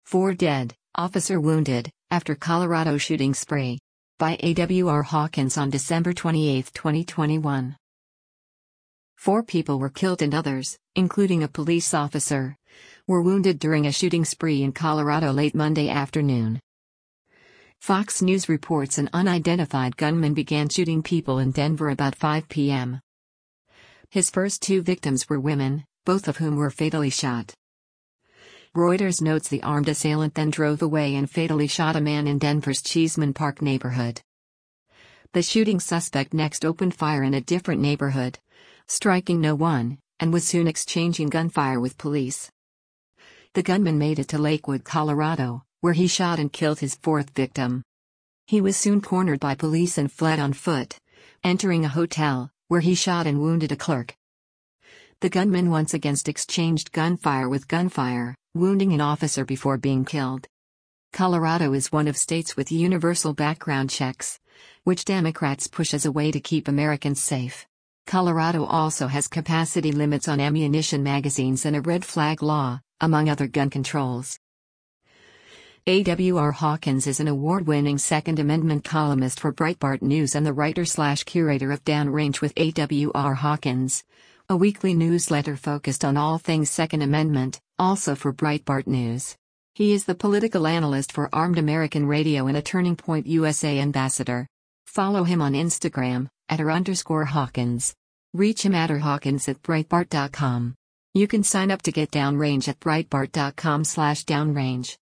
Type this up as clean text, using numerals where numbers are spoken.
4 dead, officer wounded, after Colorado shooting spree. By A.W.R. Hawkins on December 28, 2021. 4 people were killed and others, including a police officer, were wounded during a shooting spree in Colorado late Monday afternoon. Fox News reports an unidentified gunman began shooting people in Denver about 5 p.m. His first 2 victims were women, both of whom were fatally shot. Reuters notes the armed assailant then drove away and fatally shot a man in Denver's Cheeseman Park neighborhood. The shooting suspect next opened fire in a different neighborhood, striking no one, and was soon exchanging gunfire with police. The gunman made it to Lakewood, Colorado, where he shot and killed his 4th victim. He was soon cornered by police and fled on foot, entering a hotel, where he shot and wounded a clerk. The gunman once again exchanged gunfire with gunfire, wounding an officer before being killed. Colorado is one of states with universal background checks, which Democrats push as a way to keep Americans safe. Colorado also has capacity limits on ammunition magazines and a red flag law, among other gun controls. A.W.R. Hawkins is an award-winning Second Amendment columnist for Breitbart News and the writer/curator of Downrange with A.W.R. Hawkins, a weekly newsletter focused on all things Second Amendment, also for Breitbart News. He is the political analyst for Armed American Radio and a Turning Point USA ambassador. Follow him on Instagram, @r_Hawkins. Reach him @Hawkins@Breitbart.com. You can sign up to get Downrange at Breitbart.com/Downrange.